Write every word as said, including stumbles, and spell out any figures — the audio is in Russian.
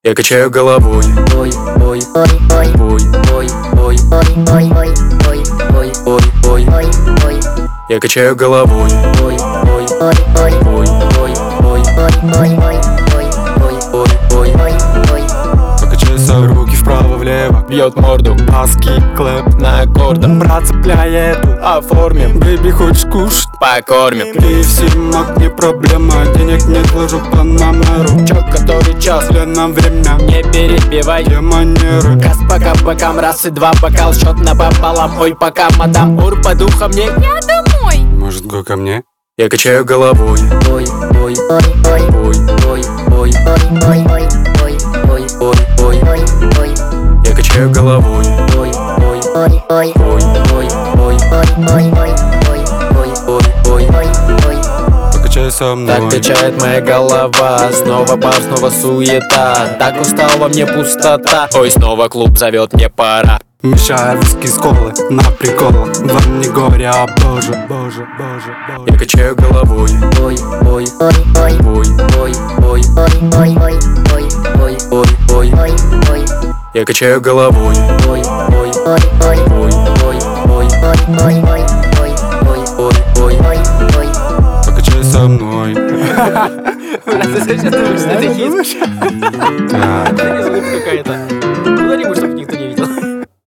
Я качаю головой. Ой, ой, ой, ой, Ой, ой, ой, ой, ой, ой, ой, ой, ой, ой. ой, ой, Я качаю головой. ой, ой, ой, ой, Ой, ой, ой, ой, ой, ой, ой, ой, ой, ой. ой, ой. Покачайся, руки вправо-влево, бьет морду баски, клэп на аккордах. Брат, цепляет, оформим. Бэйби, хочешь кушать? Покормим. Ки эф си, маг, не проблема. Денег нет, ложу по номеру. Чё, который час, для нам время. Не перебивай, Где манеры? газ по капакам, раз и два, бокал, счет напополам. Ой, пока, мадам, ур, по духам мне. Я домой. Может, го ко мне? Я качаю головой. Ой, ой, ой, ой, Ой, ой, ой, ой, ой, ой, ой, ой, ой, ой. ой, ой, Я качаю головой. ой, ой, ой, ой, Ой, ой, ой. ой, ой, ой, ой, ой, Ой, ой. ой, ой. Покачайся со мной. Так качает моя голова, снова бар, снова суета. Так устала мне пустота. Ой, снова клуб зовет, мне пора. Мешаю виски с колы, на прикол. Вам не горе, а боже, боже, боже, боже. Я качаю головой. Ой, ой, ой, ой, Ой, ой, ой, ой, ой, ой, ой, ой, ой, ой. ой, ой, Я качаю головой. ой, ой, ой, ой, Ой, ой, ой, ой, ой, ой, ой, ой, ой, ой. ой, ой. Покачайся со мной. Ты сейчас думаешь, что это хит? Это не звук какая-то.